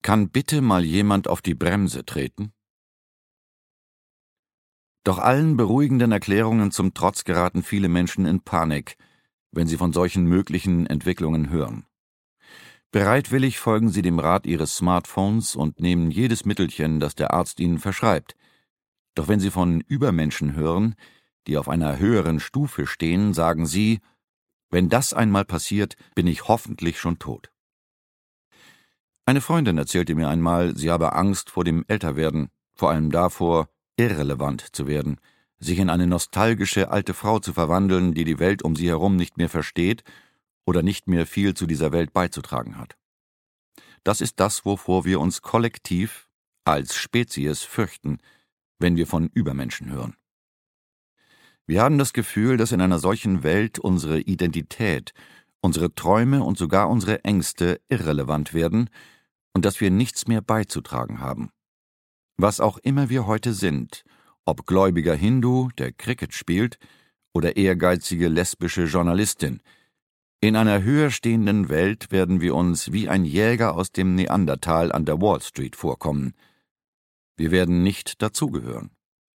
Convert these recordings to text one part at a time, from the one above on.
Kann bitte mal jemand auf die Bremse treten? Doch allen beruhigenden Erklärungen zum Trotz geraten viele Menschen in Panik, wenn sie von solchen möglichen Entwicklungen hören. Bereitwillig folgen sie dem Rat ihres Smartphones und nehmen jedes Mittelchen, das der Arzt ihnen verschreibt. Doch wenn sie von Übermenschen hören, die auf einer höheren Stufe stehen, sagen sie: Wenn das einmal passiert, bin ich hoffentlich schon tot. Eine Freundin erzählte mir einmal, sie habe Angst vor dem Älterwerden, vor allem davor, irrelevant zu werden, sich in eine nostalgische alte Frau zu verwandeln, die die Welt um sie herum nicht mehr versteht oder nicht mehr viel zu dieser Welt beizutragen hat. Das ist das, wovor wir uns kollektiv als Spezies fürchten, wenn wir von Übermenschen hören. Wir haben das Gefühl, dass in einer solchen Welt unsere Identität, unsere Träume und sogar unsere Ängste irrelevant werden und dass wir nichts mehr beizutragen haben. Was auch immer wir heute sind, ob gläubiger Hindu, der Cricket spielt, oder ehrgeizige lesbische Journalistin, in einer höher stehenden Welt werden wir uns wie ein Jäger aus dem Neandertal an der Wall Street vorkommen. Wir werden nicht dazugehören.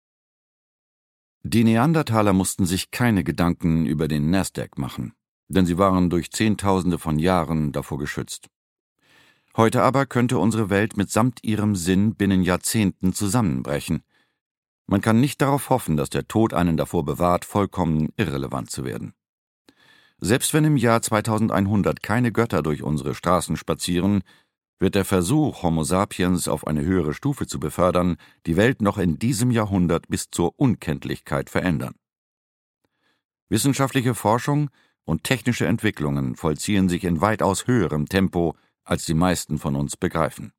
Die Neandertaler mussten sich keine Gedanken über den Nasdaq machen, denn sie waren durch Zehntausende von Jahren davor geschützt. Heute aber könnte unsere Welt mitsamt ihrem Sinn binnen Jahrzehnten zusammenbrechen. Man kann nicht darauf hoffen, dass der Tod einen davor bewahrt, vollkommen irrelevant zu werden. Selbst wenn im Jahr 2100 keine Götter durch unsere Straßen spazieren, wird der Versuch, Homo sapiens auf eine höhere Stufe zu befördern, die Welt noch in diesem Jahrhundert bis zur Unkenntlichkeit verändern. Wissenschaftliche Forschung und technische Entwicklungen vollziehen sich in weitaus höherem Tempo, als die meisten von uns begreifen.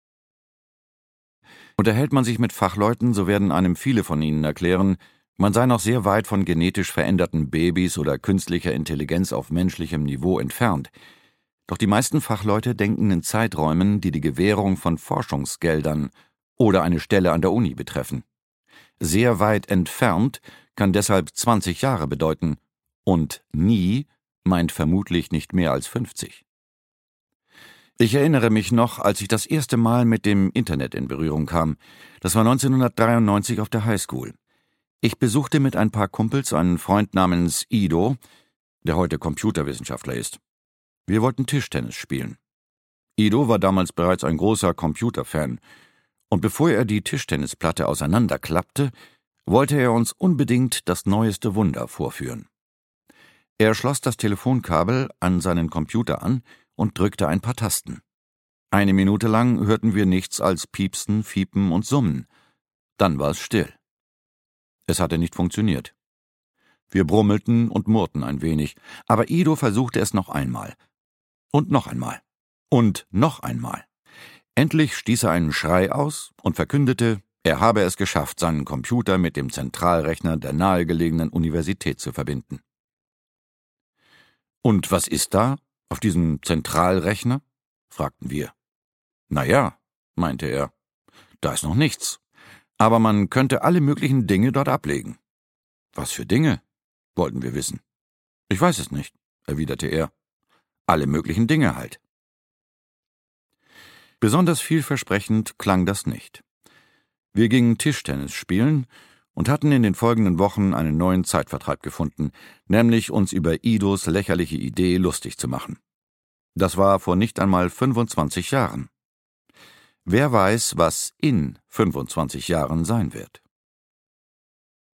Unterhält man sich mit Fachleuten, so werden einem viele von ihnen erklären, man sei noch sehr weit von genetisch veränderten Babys oder künstlicher Intelligenz auf menschlichem Niveau entfernt. Doch die meisten Fachleute denken in Zeiträumen, die die Gewährung von Forschungsgeldern oder eine Stelle an der Uni betreffen. Sehr weit entfernt kann deshalb 20 Jahre bedeuten und nie meint vermutlich nicht mehr als 50. Ich erinnere mich noch, als ich das erste Mal mit dem Internet in Berührung kam. Das war 1993 auf der Highschool. Ich besuchte mit ein paar Kumpels einen Freund namens Ido, der heute Computerwissenschaftler ist. Wir wollten Tischtennis spielen. Ido war damals bereits ein großer Computerfan, und bevor er die Tischtennisplatte auseinanderklappte, wollte er uns unbedingt das neueste Wunder vorführen. Er schloss das Telefonkabel an seinen Computer an und drückte ein paar Tasten. Eine Minute lang hörten wir nichts als Piepsen, Fiepen und Summen. Dann war es still. Es hatte nicht funktioniert. Wir brummelten und murrten ein wenig, aber Ido versuchte es noch einmal. Und noch einmal. Und noch einmal. Endlich stieß er einen Schrei aus und verkündete, er habe es geschafft, seinen Computer mit dem Zentralrechner der nahegelegenen Universität zu verbinden. »Und was ist da auf diesem Zentralrechner?« fragten wir. »Na ja«, meinte er, »da ist noch nichts. Aber man könnte alle möglichen Dinge dort ablegen.« »Was für Dinge?« wollten wir wissen. »Ich weiß es nicht«, erwiderte er. »Alle möglichen Dinge halt.« Besonders vielversprechend klang das nicht. Wir gingen Tischtennis spielen und hatten in den folgenden Wochen einen neuen Zeitvertreib gefunden, nämlich uns über Idos lächerliche Idee lustig zu machen. Das war vor nicht einmal 25 Jahren. Wer weiß, was in 25 Jahren sein wird.